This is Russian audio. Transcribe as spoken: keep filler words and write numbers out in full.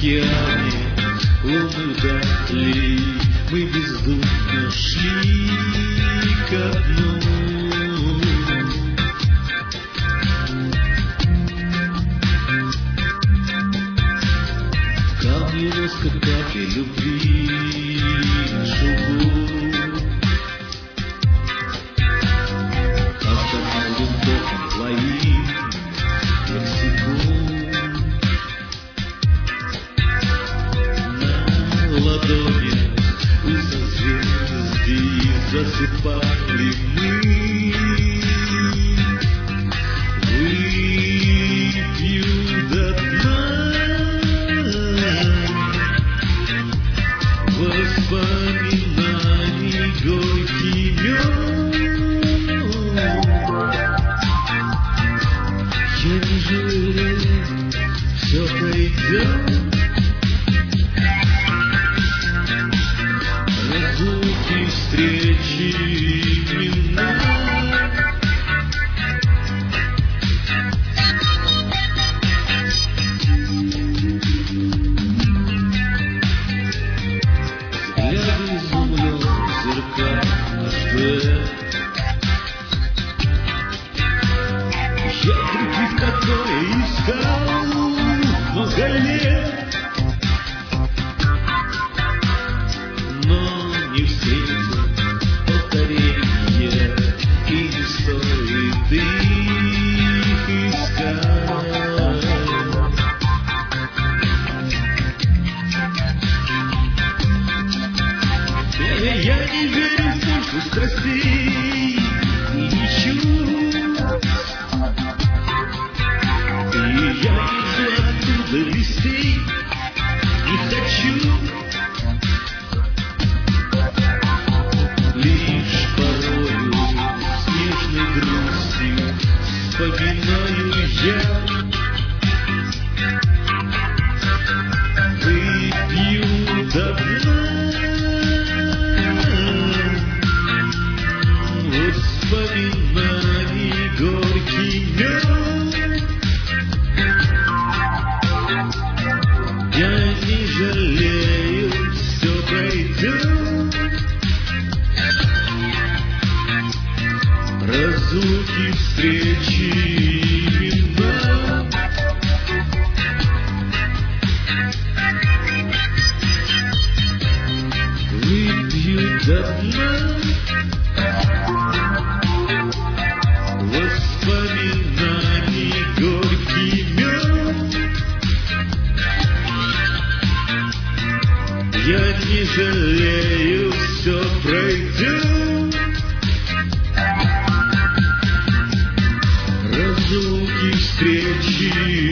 океане лунных далей мы бездумно шли ко дну. Камни лоскут капли любви живут, автомобилем током твоим секунд. На ладони у созвездий засыпали мы. Выпью до дна воспоминаний горький мед. Я не жалею, все пройдет. Разлуки, встречи, имена. Взгляды изумлен в зеркалах, а что это? Я прикид такое искал много лет, но не встретил повторения, и не стоит их искать. Я не верю в пользу страстей и не чувств, и я не жду оттуда вестей, не хочу. Лишь порою с нежной грустью вспоминаю я. Выпью до дна воспоминаний горький мед. Я не жалею, все пройдет. Разлуки, встречи, имена. Выпью до дна воспоминаний горький мед. Я не жалею, все пройдет. Разлуки, встречи.